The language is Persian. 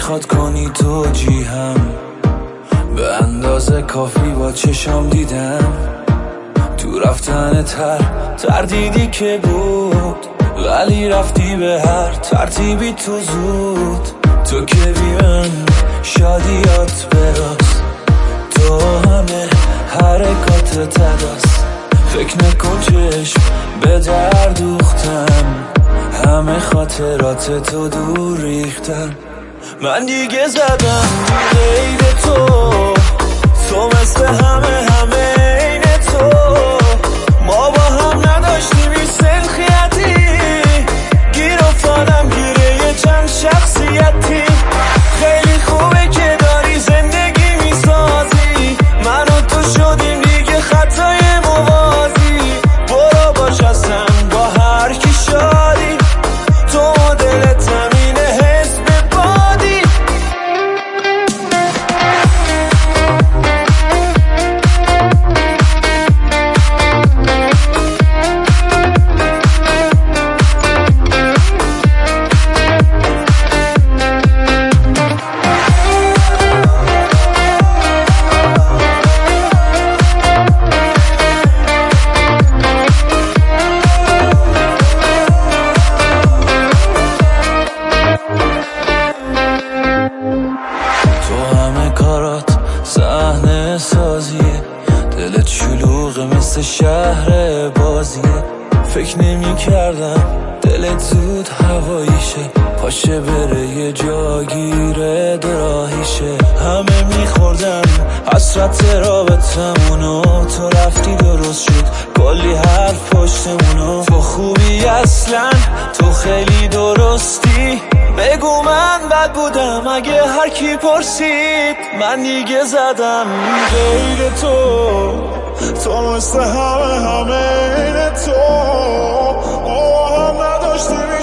میخواد کنی توجیهم، به اندازه کافی با چشام دیدم. تو رفتن تردیدی که بود، ولی رفتی به هر ترتیبی تو زود. تو که بی من شادیات براست، تو همه حرکات تداست. فکر نکن چشم به در دوختم، همه خاطرات تو دور ریختم. من دیگه زدم غیر تو مثل همه این تو. ما با هم نداشتیم این سلخیتی، گیر افتادم گیره یه چند شخصیتی. خیلی خوبه که داری زندگی میسازی، من و تو شدیم دیگه خطای موازی. برو باش اصلا با هر کی شادی، تو دلت زمینه حس به بادی. صحنه سازیه، دلت شلوغه مثل شهر بازیه. فکر نمی کردم دلت زود هواییشه، پاشه بره یه جاگیره دراهیشه. همه میخوردن حسرت رابطمونو، تو رفتی درست شد کلی حرف پشتمونو. تو خوبی اصلا، تو خیلی درستی، بگو من بد بودم اگه هر کی پرسید. من دیگه زدم غیر تو مثل همه این تو. ما هم نداشتیم